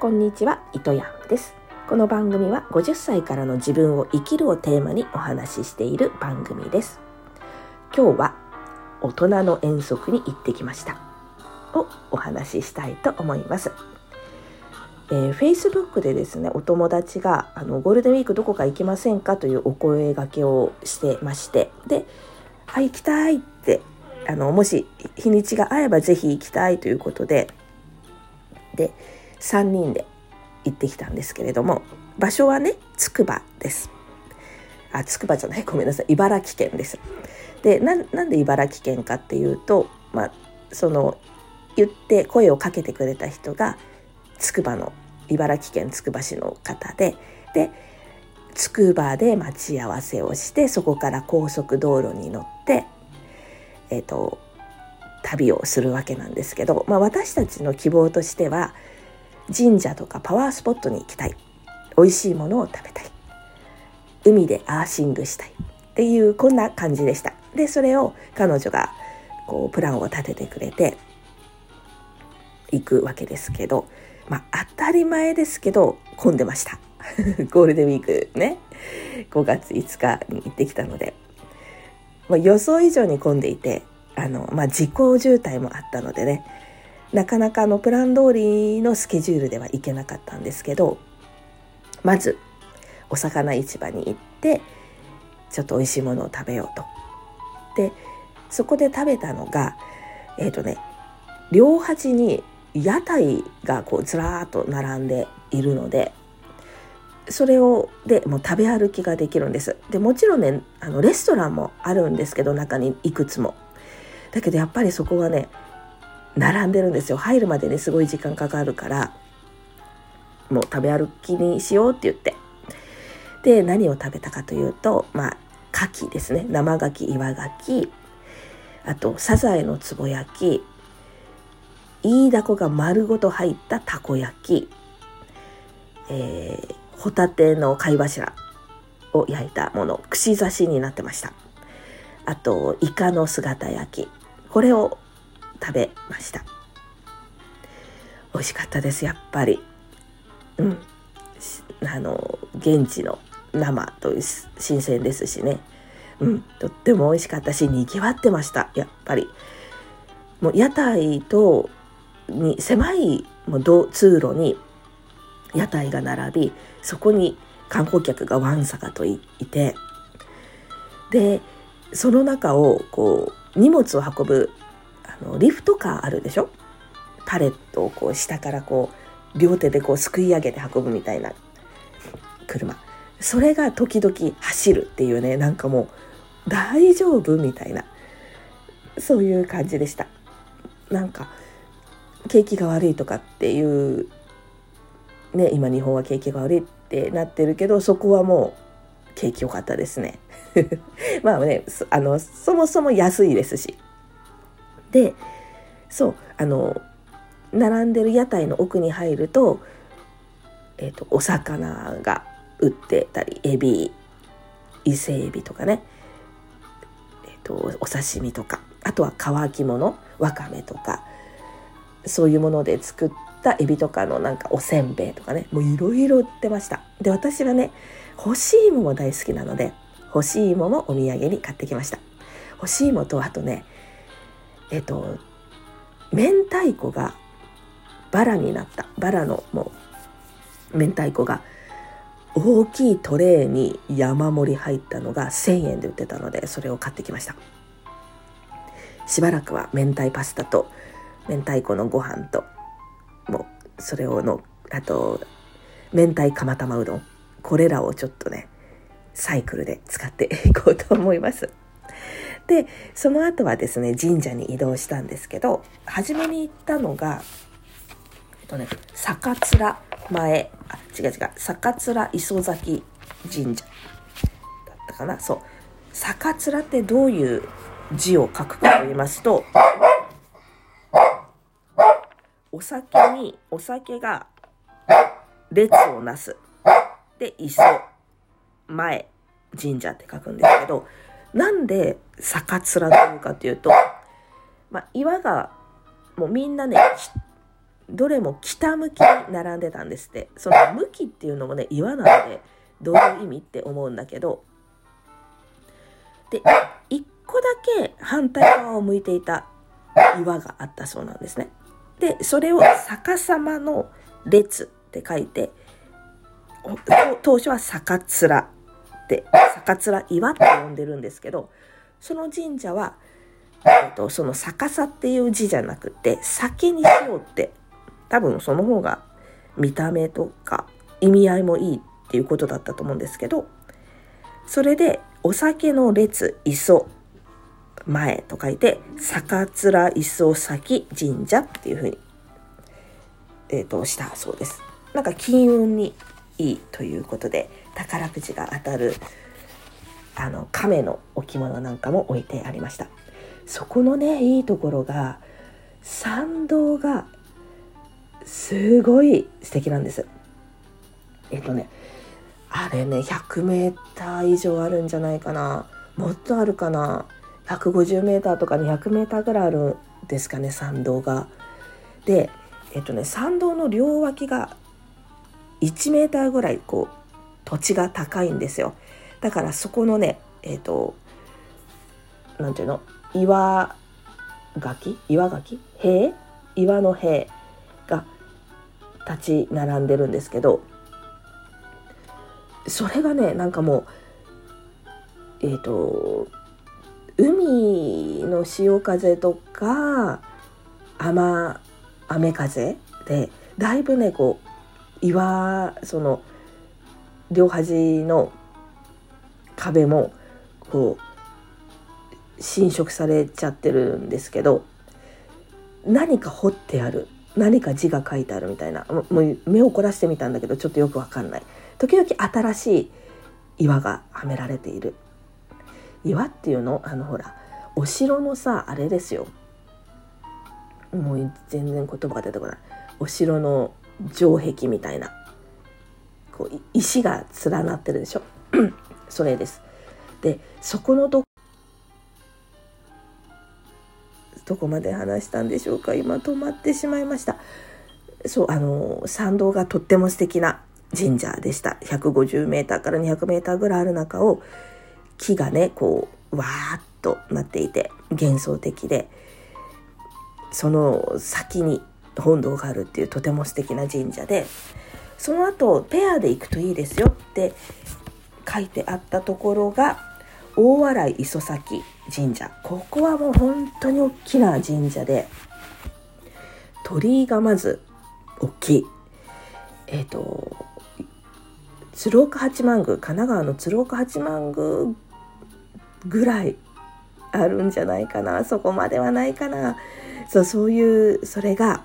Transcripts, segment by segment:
こんにちは、糸やんです。この番組は50歳からの自分を生きるをテーマにお話ししている番組です。今日は大人の遠足に行ってきましたをお話ししたいと思います。Facebook でですね、お友達がゴールデンウィークどこか行きませんかというお声掛けをしてまして、で、行きたいってもし日にちが合えばぜひ行きたいということで3人で行ってきたんですけれども、場所はね、つくばです。つくばじゃない、ごめんなさい、茨城県です。で、なんで茨城県かっていうと、言って声をかけてくれた人が茨城県つくば市の方で、つくばで待ち合わせをして、そこから高速道路に乗って旅をするわけなんですけど、私たちの希望としては神社とかパワースポットに行きたい、美味しいものを食べたい、海でアーシングしたいっていうこんな感じでした。で、それを彼女がプランを立ててくれて行くわけですけど、当たり前ですけど混んでましたゴールデンウィークね、5月5日に行ってきたので、予想以上に混んでいて、自己渋滞もあったのでね、なかなかプラン通りのスケジュールでは行けなかったんですけど、まずお魚市場に行ってちょっと美味しいものを食べようと。で、そこで食べたのが両端に屋台がずらーっと並んでいるので、それでもう食べ歩きができるんです。で、もちろんね、レストランもあるんですけど、中にいくつも。だけどやっぱりそこはね、並んでるんですよ。入るまでね、すごい時間かかるから、もう食べ歩きにしようって言って。で、何を食べたかというと、牡蠣ですね。生牡蠣、岩牡蠣、あとサザエのつぼ焼き、イイダコが丸ごと入ったたこ焼き、ホタテの貝柱を焼いたもの、串刺しになってました。あとイカの姿焼き、これを食べました。美味しかったです、やっぱり。現地の生と新鮮ですしね、とっても美味しかったし、にぎわってました。やっぱりもう屋台とに狭い通路に屋台が並び、そこに観光客がわんさかといて、でその中を荷物を運ぶリフトカーあるでしょ、パレットを下から両手ですくい上げて運ぶみたいな車、それが時々走るっていうね、なんかもう大丈夫みたいな、そういう感じでした。なんか景気が悪いとかっていうね、今日本は景気が悪いってなってるけど、そこはもう景気良かったですねそもそも安いですし、で、並んでる屋台の奥に入ると、お魚が売ってたり、エビ、伊勢エビとかね、お刺身とか、あとは乾き物、わかめとか、そういうもので作ったエビとかのおせんべいとかね、もういろいろ売ってました。で、私はね、干し芋も大好きなので、干し芋もお土産に買ってきました。干し芋と、あとね、明太子がバラになった、バラのもう明太子が大きいトレーに山盛り入ったのが1000円で売ってたので、それを買ってきました。しばらくは明太パスタと明太子のご飯と、もうそれをあと明太釜玉うどん、これらをちょっとね、サイクルで使っていこうと思います。で、その後はですね、神社に移動したんですけど、初めに行ったのが坂面前、坂面磯崎神社だったかな。そう、坂面ってどういう字を書くかと言いますと、お酒が列をなすで、磯前神社って書くんですけど、なんで坂面というかというと、岩がもうみんなね、 どれも北向きに並んでたんですって。その向きっていうのもね、岩なのでどういう意味って思うんだけど、で一個だけ反対側を向いていた岩があったそうなんですね。でそれを逆さまの列って書いて、当初は逆面って逆面岩って呼んでるんですけど、その神社は、その逆さっていう字じゃなくて酒にしようって、多分その方が見た目とか意味合いもいいっていうことだったと思うんですけど、それでお酒の列磯前と書いて逆面磯崎神社っていうふうに、したそうです。なんか金運にいいということで、宝くじが当たる亀の置物なんかも置いてありました。そこのね、いいところが参道がすごい素敵なんです。あれね、100メーター以上あるんじゃないかな、もっとあるかな、150メーターとか200メーターぐらいあるんですかね、参道が。で参道の両脇が1メーターぐらいこう土地が高いんですよ。だからそこのね、なんていうの、岩の塀が立ち並んでるんですけど、それがね、なんかもう海の潮風とか雨風でだいぶね、こうその両端の壁もこう侵食されちゃってるんですけど、何か彫ってある、何か字が書いてあるみたいな、もう目を凝らしてみたんだけどちょっとよくわかんない。時々新しい岩がはめられている。岩っていうの、ほらお城のさ、あれですよ、もう全然言葉が出てこない。お城の城壁みたいな、こう石が連なってるでしょそれです。でそこのどこまで話したんでしょうか。今止まってしまいました。そう、参道がとっても素敵な神社でした。150メーターから200メーターぐらいある中を木がね、こうわーっとなっていて幻想的で、その先に本堂があるっていうとても素敵な神社で、その後ペアで行くといいですよって書いてあったところが大洗磯崎神社。ここはもう本当に大きな神社で、鳥居がまず大きい。鶴岡八幡宮、神奈川の鶴岡八幡宮ぐらいあるんじゃないかな、そこまではないかな。そういう、それが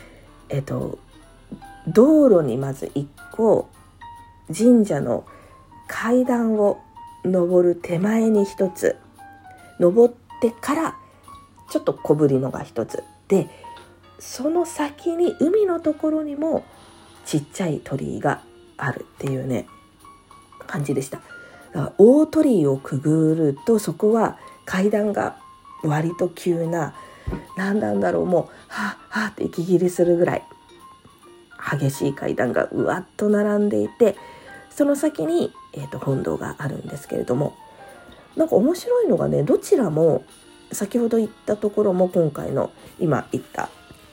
道路にまず一個、神社の階段を登る手前に一つ、登ってからちょっと小ぶりのが一つで、その先に海のところにもちっちゃい鳥居があるっていうね感じでした。だから大鳥居をくぐると、そこは階段が割と急な、何なんだろう、もうはぁはぁって息切れするぐらい激しい階段がうわっと並んでいて、その先に、本堂があるんですけれども、なんか面白いのがね、どちらも先ほど言ったところも今回の今言った、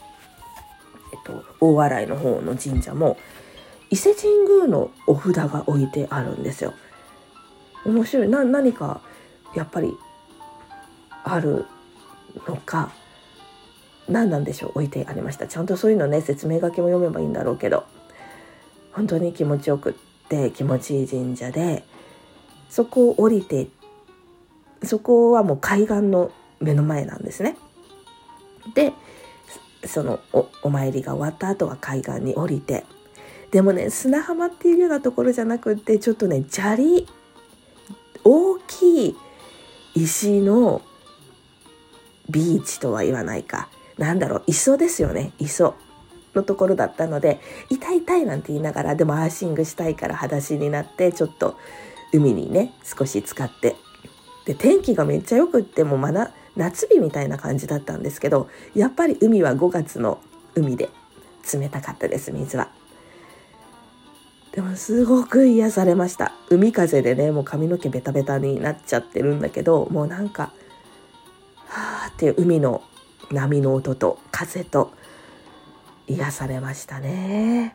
大洗の方の神社も伊勢神宮のお札が置いてあるんですよ。面白い。何かやっぱりあるのか、何なんでしょう、置いてありました。ちゃんとそういうのね、説明書きも読めばいいんだろうけど、本当に気持ちよくって気持ちいい神社で、そこを降りて、そこはもう海岸の目の前なんですね。でその お参りが終わった後は海岸に降りて、でもね、砂浜っていうようなところじゃなくって、ちょっとね、砂利、大きい石のビーチとは言わないか、なんだろう、磯ですよね、磯のところだったので、痛いなんて言いながら、でもアーシングしたいから裸足になって、ちょっと海にね少し浸かって、で天気がめっちゃよくって、もう夏日みたいな感じだったんですけど、やっぱり海は5月の海で冷たかったです、水は。でもすごく癒されました。海風でね、もう髪の毛ベタベタになっちゃってるんだけど、もうなんかはーっていう海の波の音と風と癒されましたね。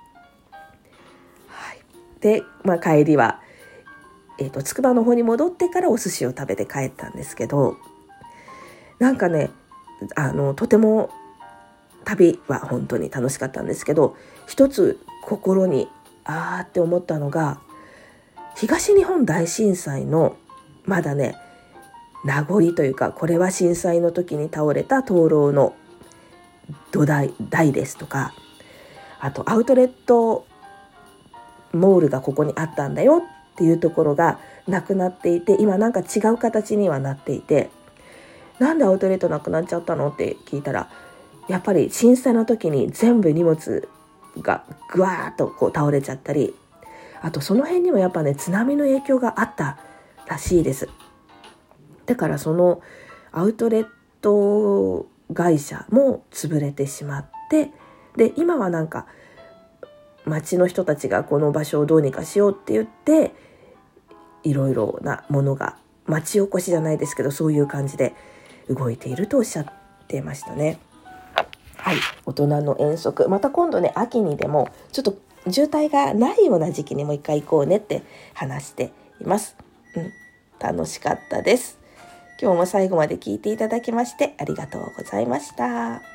はい、で、帰りはつくばの方に戻ってからお寿司を食べて帰ったんですけど、なんかね、とても旅は本当に楽しかったんですけど、一つ心にって思ったのが、東日本大震災のまだね名残というか、これは震災の時に倒れた灯籠の土台ですとか、あとアウトレットモールがここにあったんだよっていうところがなくなっていて、今なんか違う形にはなっていて、なんでアウトレットなくなっちゃったのって聞いたら、やっぱり震災の時に全部荷物がぐわーっとこう倒れちゃったり、あとその辺にもやっぱね津波の影響があったらしいです。だからそのアウトレット会社も潰れてしまって、で今はなんか町の人たちがこの場所をどうにかしようって言って、いろいろなものが町おこしじゃないですけど、そういう感じで動いているとおっしゃってましたね。はい、大人の遠足、また今度ね秋にでもちょっと渋滞がないような時期にもう一回行こうねって話しています。楽しかったです。今日も最後まで聞いていただきましてありがとうございました。